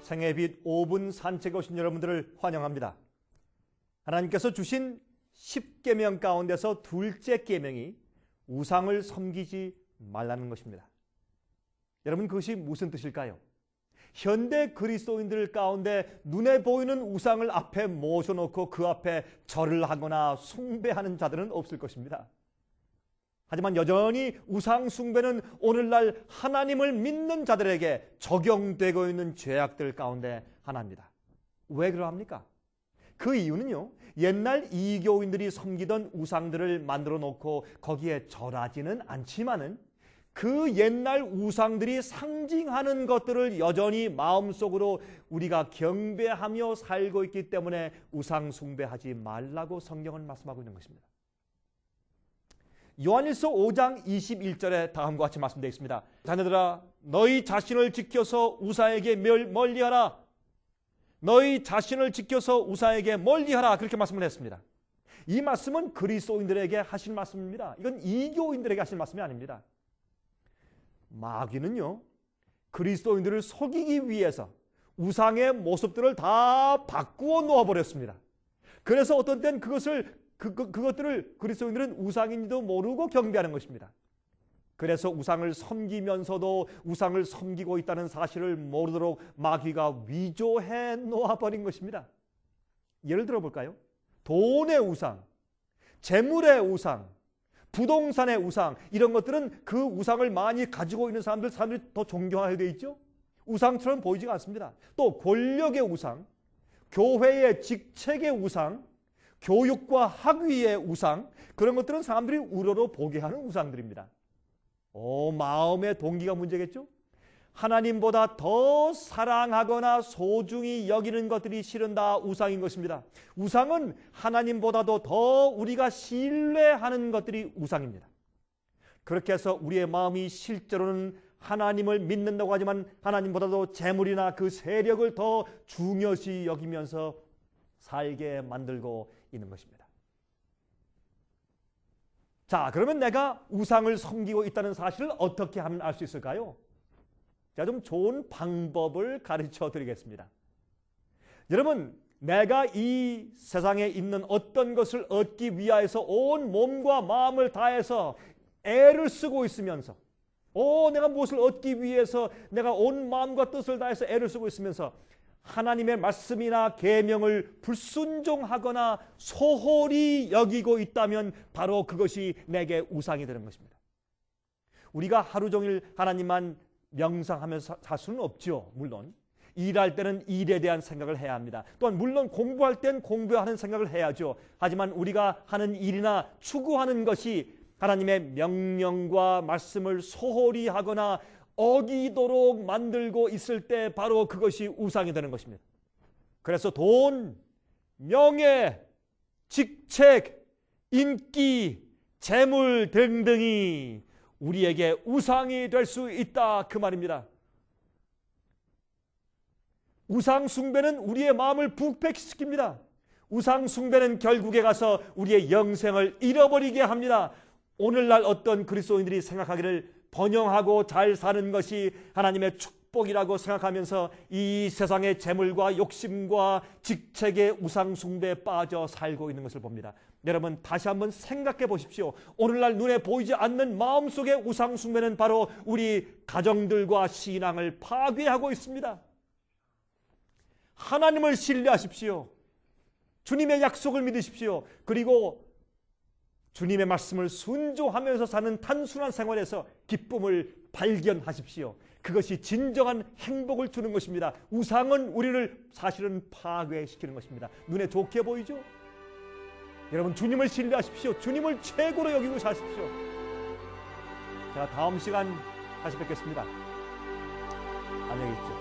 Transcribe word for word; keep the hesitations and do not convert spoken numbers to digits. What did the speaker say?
생애빛 오 분 산책에 오신 여러분들을 환영합니다. 하나님께서 주신 십 계명 가운데서 둘째 계명이 우상을 섬기지 말라는 것입니다. 여러분, 그것이 무슨 뜻일까요? 현대 그리스도인들 가운데 눈에 보이는 우상을 앞에 모셔놓고 그 앞에 절을 하거나 숭배하는 자들은 없을 것입니다. 하지만 여전히 우상 숭배는 오늘날 하나님을 믿는 자들에게 적용되고 있는 죄악들 가운데 하나입니다. 왜 그러합니까? 그 이유는요, 옛날 이교인들이 섬기던 우상들을 만들어 놓고 거기에 절하지는 않지만은 그 옛날 우상들이 상징하는 것들을 여전히 마음속으로 우리가 경배하며 살고 있기 때문에 우상 숭배하지 말라고 성경은 말씀하고 있는 것입니다. 요한일서 오 장 이십일 절에 다음과 같이 말씀되어 있습니다. 자녀들아, 너희 자신을 지켜서 우상에게 멀리하라. 너희 자신을 지켜서 우상에게 멀리하라. 그렇게 말씀을 했습니다. 이 말씀은 그리스도인들에게 하신 말씀입니다. 이건 이교인들에게 하신 말씀이 아닙니다. 마귀는요, 그리스도인들을 속이기 위해서 우상의 모습들을 다 바꾸어 놓아버렸습니다. 그래서 어떤 때는 그것을 그, 그, 그것들을 그리스도인들은 우상인지도 모르고 경배하는 것입니다. 그래서 우상을 섬기면서도 우상을 섬기고 있다는 사실을 모르도록 마귀가 위조해 놓아버린 것입니다. 예를 들어 볼까요? 돈의 우상, 재물의 우상, 부동산의 우상, 이런 것들은 그 우상을 많이 가지고 있는 사람들, 사람들이 더 존경하게 되어 있죠. 우상처럼 보이지가 않습니다. 또 권력의 우상, 교회의 직책의 우상, 교육과 학위의 우상, 그런 것들은 사람들이 우러러 보게 하는 우상들입니다. 오, 마음의 동기가 문제겠죠? 하나님보다 더 사랑하거나 소중히 여기는 것들이 실은 다 우상인 것입니다. 우상은 하나님보다도 더 우리가 신뢰하는 것들이 우상입니다. 그렇게 해서 우리의 마음이 실제로는 하나님을 믿는다고 하지만 하나님보다도 재물이나 그 세력을 더 중요시 여기면서 살게 만들고 있는 것입니다. 자, 그러면 내가 우상을 섬기고 있다는 사실을 어떻게 하면 알 수 있을까요? 제가 좀 좋은 방법을 가르쳐 드리겠습니다. 여러분, 내가 이 세상에 있는 어떤 것을 얻기 위하여서 온 몸과 마음을 다해서 애를 쓰고 있으면서, 오, 내가 무엇을 얻기 위해서 내가 온 마음과 뜻을 다해서 애를 쓰고 있으면서 하나님의 말씀이나 계명을 불순종하거나 소홀히 여기고 있다면 바로 그것이 내게 우상이 되는 것입니다. 우리가 하루 종일 하나님만 명상하면서 살 수는 없죠. 물론 일할 때는 일에 대한 생각을 해야 합니다. 또한 물론 공부할 땐 공부하는 생각을 해야죠. 하지만 우리가 하는 일이나 추구하는 것이 하나님의 명령과 말씀을 소홀히 하거나 어기도록 만들고 있을 때 바로 그것이 우상이 되는 것입니다. 그래서 돈, 명예, 직책, 인기, 재물 등등이 우리에게 우상이 될 수 있다, 그 말입니다. 우상 숭배는 우리의 마음을 부패시킵니다. 우상 숭배는 결국에 가서 우리의 영생을 잃어버리게 합니다. 오늘날 어떤 그리스도인들이 생각하기를 번영하고 잘 사는 것이 하나님의 축복이라고 생각하면서 이 세상의 재물과 욕심과 직책의 우상 숭배에 빠져 살고 있는 것을 봅니다. 여러분, 다시 한번 생각해 보십시오. 오늘날 눈에 보이지 않는 마음속의 우상 숭배는 바로 우리 가정들과 신앙을 파괴하고 있습니다. 하나님을 신뢰하십시오. 주님의 약속을 믿으십시오. 그리고 주님의 말씀을 순종하면서 사는 단순한 생활에서 기쁨을 발견하십시오. 그것이 진정한 행복을 주는 것입니다. 우상은 우리를 사실은 파괴시키는 것입니다. 눈에 좋게 보이죠? 여러분, 주님을 신뢰하십시오. 주님을 최고로 여기고 사십시오. 제가 다음 시간 다시 뵙겠습니다. 안녕히 계십시오.